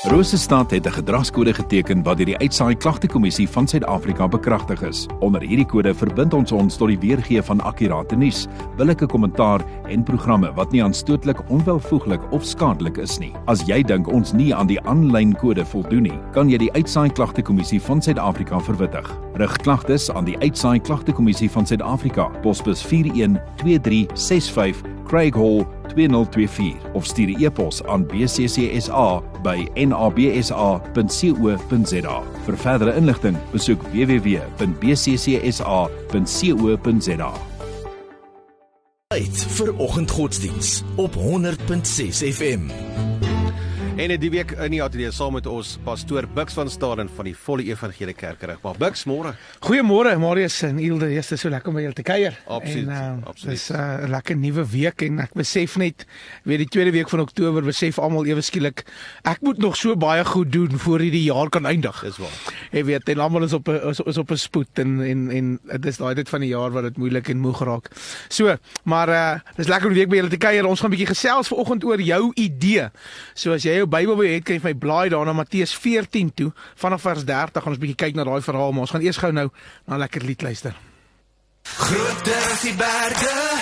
Rosestad het 'n gedragskode geteken wat deur die Uitsaai Klagtekommissie van Suid-Afrika bekragtig is. Onder hierdie kode verbind ons tot die weergee van akkurate nuus, billike kommentaar en programme wat nie aanstootlik, onwelvoeglik of skadelik is nie. As jy dink ons nie aan die aanlyn kode voldoen nie, kan jy die Uitsaai Klagtekommissie van Suid-Afrika verwittig. Rig klagtes aan die Uitsaai Klagtekommissie van Suid-Afrika, posbus 412365 Craig Hall 2024 of stuur 'n e-pos aan bccsa@nabsa.co.za. Vir verdere inligting, besoek www.bccsa.co.za. Tyd vir oggendgodsdiens op 100.6 FM. En die week in die ateljee saam met ons pastoor Bux van Staden van die Volle Evangelie Kerkereg. Maar Bux, môre. Goeiemôre Marius en Ilde, dit is so lekker om by julle te kuier. Absoluut, Dit is 'n lekker nuwe week en ek besef net, weer die tweede week van Oktober, besef almal ewe skielik, ek moet nog so baie goed doen voor hierdie jaar kan eindig. Dis waar. Jy weet, en almal is op 'n spoed en dit is daai tyd van die jaar wat dit moeilik en moeg raak. So, maar dis lekker om die week by julle te kuier. Ons gaan 'n bietjie gesels vanoggend oor jou idee. So as jy jou Bybel by het, kan jy vir my blaai daar na Matteus 14 toe, vanaf vers 30 gaan ons bietjie kyk na daai verhaal, maar ons gaan eers gou nou na 'n lekker lied luister. Groter as die berge,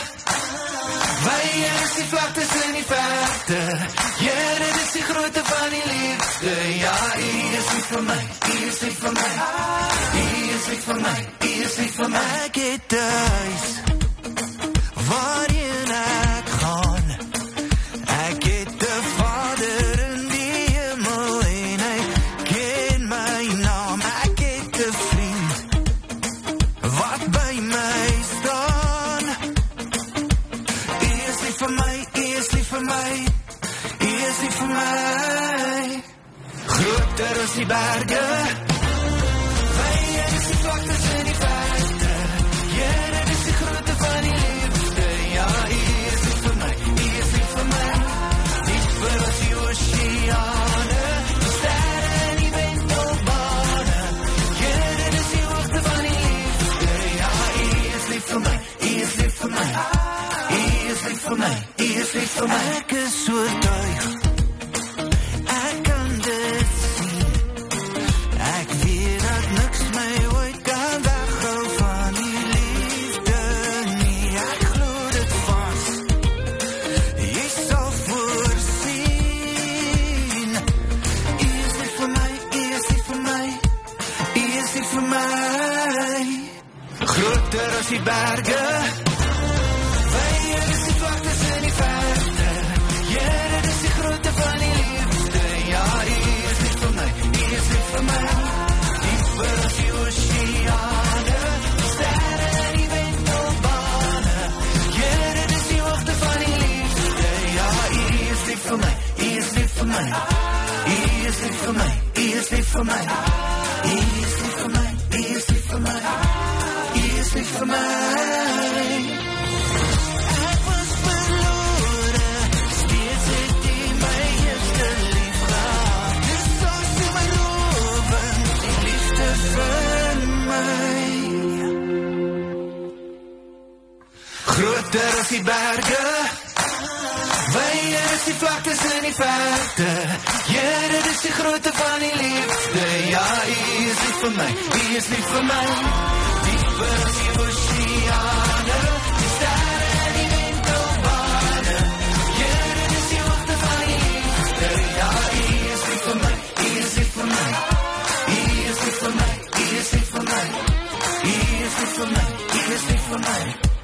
wyer as die vlaktes in die verte. Here, dis die grootte van die liefde. Ja, U is lief vir my, U is lief vir my. U is lief vir my, U is lief vir my. Ek het 'n huis waarheen ek gaan. Ek het 'n Vader in die hemel en hy ken my naam. Ek het 'n vriend wat by my staan. U is lief vir my, U is lief vir my. U is lief vir my. Groter as die berge, wyer as die vlaktes in die verte. Here, dis die grootte van die liefde. Ja, U is lief vir my, U is lief vir my. Dieper as die oseane, die sterre en die wentelbane. Here, dis die hoogte van die liefde. Ja, U is lief vir my, U is lief vir my. U is lief vir my, U is lief vir my. Ek is oortuig, ek kan dit sien. Ek weet dat niks my ooit kan weghou van die liefde nie. Ek glo dit vas, Jy sal voorsien. U is lief vir my, U is lief vir my. U is lief vir my. Groter as die berge, wyer as die vlaktes in die verte. Here, dis die grootte van die liefde. Ja, U is lief vir my, U is lief vir my. Dieper as die oseane, die sterre en die wentelbane. Here, dis die hoogte van die liefde. Ja, U is lief vir my, U is lief vir my. U is lief vir my, U is lief vir my. U is lief vir my, U is lief vir my. U is lief vir my. Ek was verlore, steeds het U my eerste lief gehad. Dis soos U my loven, die liefde vir my. Groter as die berge, wyer as die vlaktes in die verte. Here, dis die grootte van die liefde. Ja, U is lief vir my, U is lief vir my. Dieper as die oseane, die sterre en die wentelbane. Here, dis die hoogte van die liefde. Ja, U is lief vir my, U is lief vir my. U is lief vir my, U is lief vir my. U is lief vir my, U is lief vir my.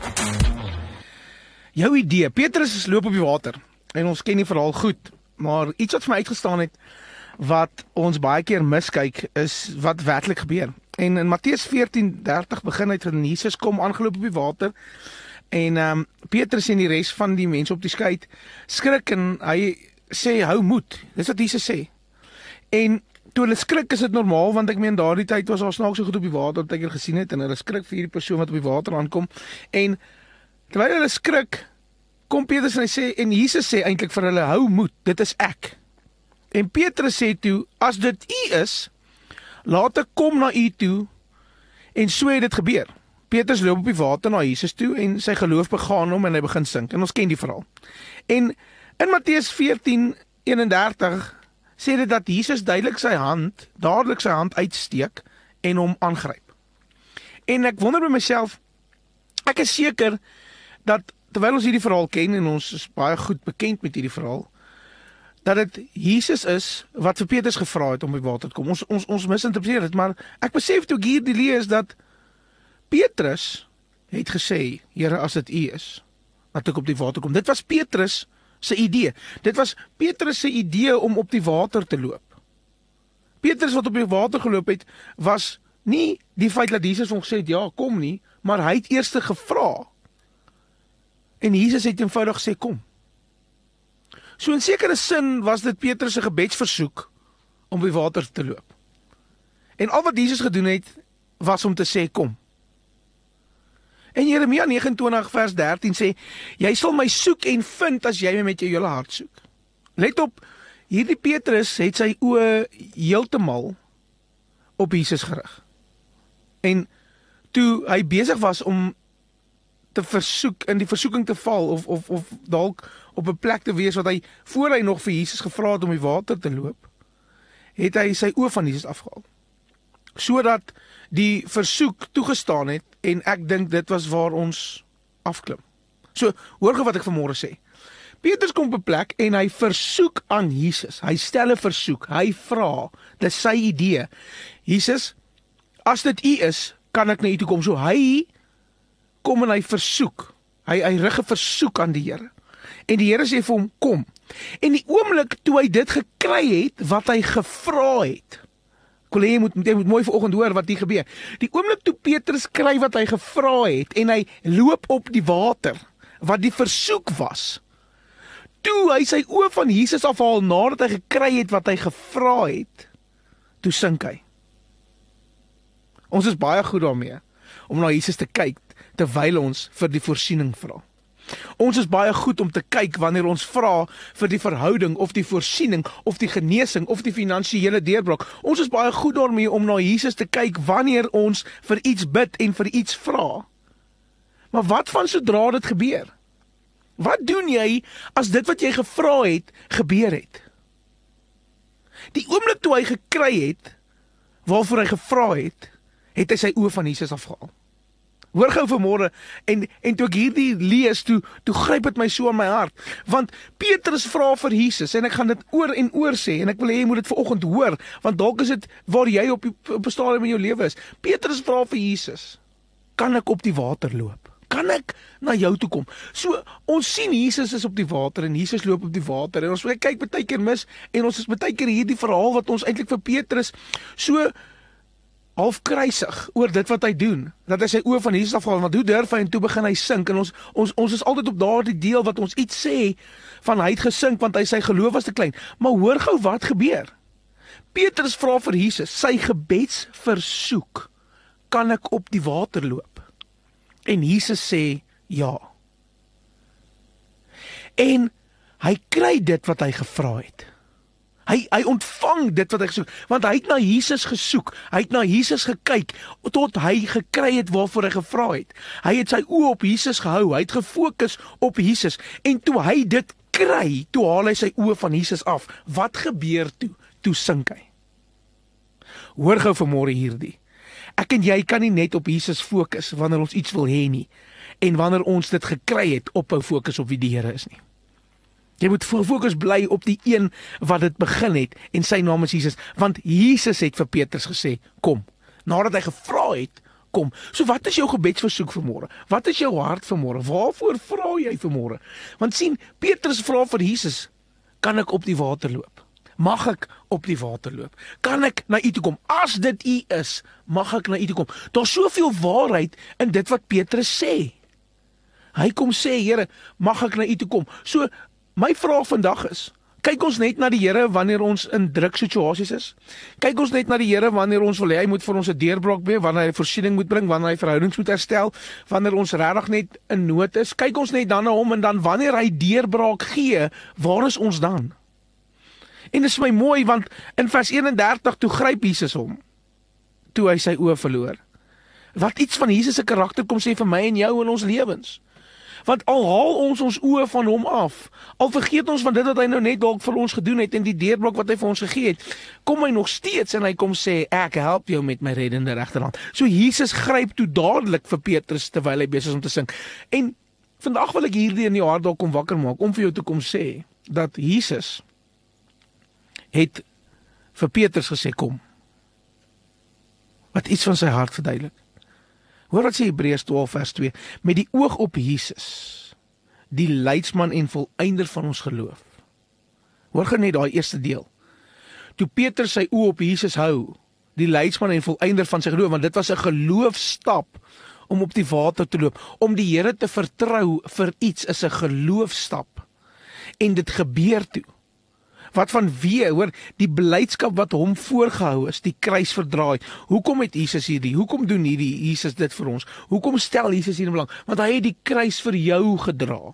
Jou idee, Petrus loop op die water en ons ken die verhaal goed, maar iets wat vir my uitgestaan het wat ons baie keer miskyk is wat werklik gebeur. En in Matteus 14:30 begin hy van Jesus kom aangeloop op die water en Petrus en die res van die mense op die skei skrik en hy sê hou moed. Dis wat Jesus sê. En toe hulle skrik is dit normaal want ek meen daardie tyd was daar snaaks so goed op die water wat ek al gesien het en hulle skrik vir hierdie persoon wat op die water aankom en terwyl hulle skrik kom Petrus en hy sê en Jesus sê eintlik vir hulle hou moed, dit is ek. En Petrus sê toe, as dit U is, laat ek kom na U toe en so het dit gebeur. Petrus loop op die water na Jesus toe en sy geloof begaan hom en hy begin sink. En ons ken die verhaal. En in Matteus 14:31 sê dit dat Jesus dadelik sy hand uitsteek en hom aangryp. En ek wonder by myself, ek is seker dat terwyl ons hierdie verhaal ken en ons is baie goed bekend met hierdie verhaal, dat dit Jesus is wat vir Petrus gevra het om by water te kom. Ons misinterpreteer dit, maar ek besef toe ek hierdie lees dat Petrus het gesê, Here, as dit U is, dat ek op die water kom. Dit was Petrus se idee. Dit was Petrus se idee om op die water te loop. Petrus wat op die water geloop het, was nie die feit dat Jesus hom gesê het, ja, kom nie, maar hy het eers gevra. En Jesus het eenvoudig gesê, kom. So in sekere sin was dit Petrus se gebedsversoek om by water te loop. En al wat Jesus gedoen het, was om te sê, kom. En Jeremia 29 vers 13 sê, jy sal my soek en vind as jy my met jou hele hart soek. Let op, hierdie Petrus het sy oë heeltemal op Jesus gerig. En toe hy besig was om te versoek, in die versoeking te val, of dalk op 'n plek te wees wat hy, voor hy nog vir Jesus gevra het om die water te loop, het hy sy oë van Jesus afgehaal. Sodat die versoek toegestaan het, en ek dink dit was waar ons afklim. So, hoor gou wat ek vanmôre sê. Petrus kom op 'n plek en hy versoek aan Jesus. Hy stel 'n versoek, hy vra, dit is sy idee. Jesus, as dit U is, kan ek na U toe kom. So hy kom en hy versoek. Hy rig 'n versoek aan die Here. En die Here sê vir hom, kom. En die oomblik toe hy dit gekry het, wat hy gevra het, ek wil hê jy moet mooi vanoggend hoor wat hier gebeur. Die oomblik toe Petrus kry wat hy gevra het, en hy loop op die water, wat die versoek was, toe hy sy oë van Jesus afhaal, nadat hy gekry het wat hy gevra het, toe sink hy. Ons is baie goed daarmee, om na Jesus te kyk, terwyl ons vir die voorsiening vra. Ons is baie goed om te kyk wanneer ons vra vir die verhouding, of die voorsiening, of die genesing, of die finansiële deurbraak. Ons is baie goed daarmee om na Jesus te kyk wanneer ons vir iets bid en vir iets vra. Maar wat van sodra dit gebeur? Wat doen jy as dit wat jy gevra het, gebeur het? Die oomblik toe hy gekry het, waarvoor hy gevra het, het hy sy oë van Jesus afgehaal. Hoor gou vanmôre, en toe ek hierdie lees, toe gryp dit my so in my hart, want Petrus vra vir Jesus, en ek gaan dit oor en oor sê, en ek wil hê jy moet dit vanoggend hoor, want dalk is dit waar jy op 'n stadium in jou lewe is. Petrus vra vir Jesus, kan ek op die water loop? Kan ek na jou toe kom? So, ons sien Jesus is op die water, en Jesus loop op die water, en ons kyk baie keer mis, en ons is baie keer hierdie verhaal, wat ons eintlik vir Petrus so half kruisig oor dit wat hy doen, dat hy sy oë van Jesus afhaal, want hoe durf hy, en toe begin hy sink, en ons is altyd op daardie deel, wat ons iets sê, van hy het gesink, want sy geloof was te klein, maar hoor gou wat gebeur. Petrus vra vir Jesus, sy gebedsversoek, kan ek op die water loop? En Jesus sê, ja. En hy kry dit wat hy gevra het. Hy ontvang dit wat hy gesoek, want hy het na Jesus gesoek, hy het na Jesus gekyk, tot hy gekry het waarvoor hy gevra het. Hy het sy oë op Jesus gehou, hy het gefokus op Jesus, en toe hy dit kry, toe haal hy sy oë van Jesus af. Wat gebeur toe? Toe sink hy. Hoor gou vanmôre hierdie. Ek en jy kan nie net op Jesus fokus, wanneer ons iets wil hê nie, en wanneer ons dit gekry het, ophou fokus op wie die Here is nie. Jy moet fokus bly op die een wat dit begin het, en sy naam is Jesus, want Jesus het vir Petrus gesê, kom, nadat hy gevra het, kom. So wat is jou gebedsversoek vanmôre? Wat is jou hart vanmôre? Waarvoor vra jy vanmôre? Want sien, Petrus vra vir Jesus, kan ek op die water loop? Mag ek op die water loop? Kan ek na U toe kom? As dit U is, mag ek na U toe kom? Daar's soveel waarheid in dit wat Petrus sê. Hy kom sê, Here, mag ek na U toe kom? So, my vraag vandag is, kyk ons net na die Here wanneer ons in druk situasies is? Kyk ons net na die Here wanneer ons wil hê hy moet vir ons 'n deurbraak gee, wanneer hy voorsiening moet bring, wanneer hy verhoudings moet herstel, wanneer ons regtig net in nood is? Kyk ons net dan na hom, en dan wanneer hy deurbraak gee, waar is ons dan? En dit is my mooi, want in vers 31 toe gryp Jesus hom, toe hy sy oë verloor. Wat iets van Jesus se karakter kom sê vir my en jou in ons lewens. Want al haal ons oë van hom af, al vergeet ons van dit wat hy nou net dalk vir ons gedoen het en die deurblok wat hy vir ons gegee het, kom hy nog steeds en hy kom sê, ek help jou met my reddende regterhand. So Jesus gryp toe dadelik vir Petrus terwyl hy besig is om te sing. En vandag wil ek hierdie in die hart dalk kom wakker maak, om vir jou te kom sê, dat Jesus het vir Petrus gesê, kom. Wat iets van sy hart verduidelik. Hoor wat sê Hebreërs 12 vers 2, met die oog op Jesus, die leidsman en volëinder van ons geloof. Hoor gou net daai eerste deel. Toe Petrus sy oë op Jesus hou, die leidsman en volëinder van sy geloof, want dit was 'n geloofstap om op die water te loop, om die Here te vertrou vir iets is 'n geloofstap. En dit gebeur toe. Wat vanweë, hoor, die blydskap wat hom voorgehou is, die kruis verdraai. Hoekom het Jesus hierdie? Hoekom doen hierdie Jesus dit vir ons? Hoekom stel Jesus hier in belang? Want hy het die kruis vir jou gedra.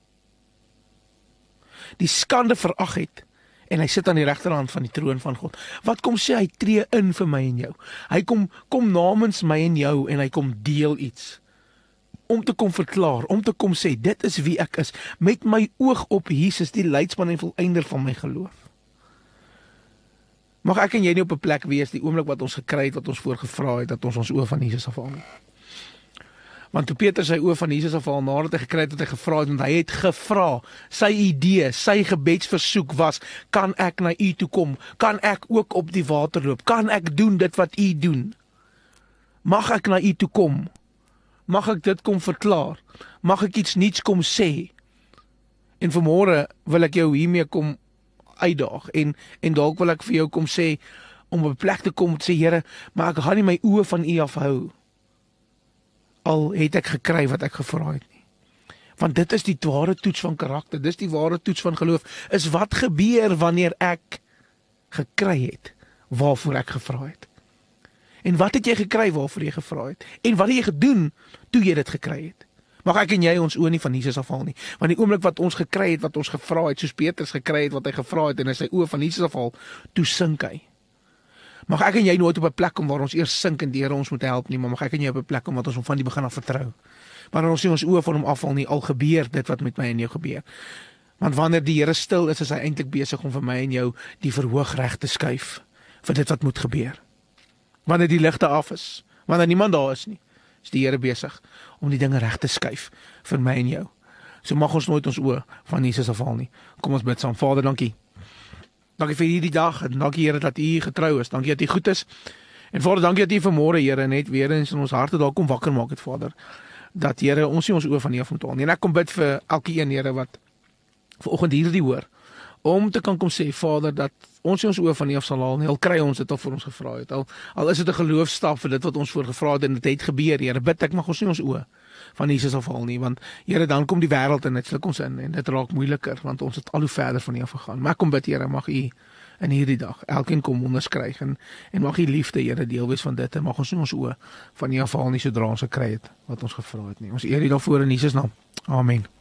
Die skande verag het en hy sit aan die regterhand van die troon van God. Wat kom sê hy tree in vir my en jou? Hy kom namens my en jou en hy kom deel iets. Om te kom verklaar, om te kom sê, dit is wie ek is, met my oog op Jesus, die leidsman en volëinder van my geloof. Mag ek en jy nie op 'n plek wees, die oomblik wat ons gekry het, wat ons voorgevra het, dat ons oë van Jesus afhaal nie. Want toe Petrus sy oë van Jesus afhaal, nadat hy gekry het wat hy gevra het, want hy het gevra, sy idee, sy gebedsversoek was, kan ek na u toe kom? Kan ek ook op die water loop? Kan ek doen dit wat u doen? Mag ek na u toe kom? Mag ek dit kom verklaar? Mag ek iets nuuts kom sê? En vanmôre wil ek jou hiermee kom uitdaag en dalk wil ek vir jou kom sê om op 'n plek te kom en sê, Here, maar ek gaan nie my oë van u afhou. Al het ek gekry wat ek gevra het nie. Want dit is die ware toets van karakter, dis die ware toets van geloof, is wat gebeur wanneer ek gekry het waarvoor ek gevra het. En wat het jy gekry waarvoor jy gevra het? En wat het jy gedoen toe jy dit gekry het? Mag ek en jy ons oë nie van Jesus afhaal nie. Want die oomblik wat ons gekry het, wat ons gevra het, soos Petrus gekry het wat hy gevra het en hy sy oë van Jesus afhaal, toe sink hy. Mag ek en jy nooit op 'n plek kom waar ons eers sink en die Here ons moet help nie, maar mag ek en jy op 'n plek kom wat ons hom van die begin af vertrou. Wanneer ons nie ons oë van hom afhaal nie, al gebeur dit wat met my en jou gebeur. Want wanneer die Here stil is hy eintlik besig om vir my en jou die verhoog reg te skuif vir dit wat moet gebeur. Wanneer die ligte af is, wanneer niemand daar is nie, is die Here besig om die dinge reg te skuif vir my en jou. So mag ons nooit ons oë van Jesus afhaal nie. Kom ons bid saam. Vader, dankie. Dankie vir hierdie dag en dankie Here dat U getrou is. Dankie dat U goed is. En Vader, dankie dat U vanmôre Here net weer eens in ons harte dalk kom wakker maak het, Vader. Dat Here ons nie ons oë van U af moet haal nie. En ek kom bid vir elkeen Here wat vanoggend hierdie hoor, om te kan kom sê, Vader, dat ons nie ons oë van U af sal haal nie, al kry ons dit al vir ons gevra het, al is dit 'n geloofstap vir dit wat ons voorgevra het en dit het gebeur, Here, bid ek mag ons nie ons oë van Jesus afhaal nie, want Here, dan kom die wêreld en dit sluk ons in en dit raak moeiliker, want ons het al hoe verder van U af gegaan. Maar ek kom bid, Here, mag U in hierdie dag elkeen kom onderskryg en mag U liefde, Here, deel wees van dit en mag ons nie ons oë van U afhaal nie sodra ons gekry het wat ons gevra het nie. Ons eer U daarvoor in Jesus naam. Amen.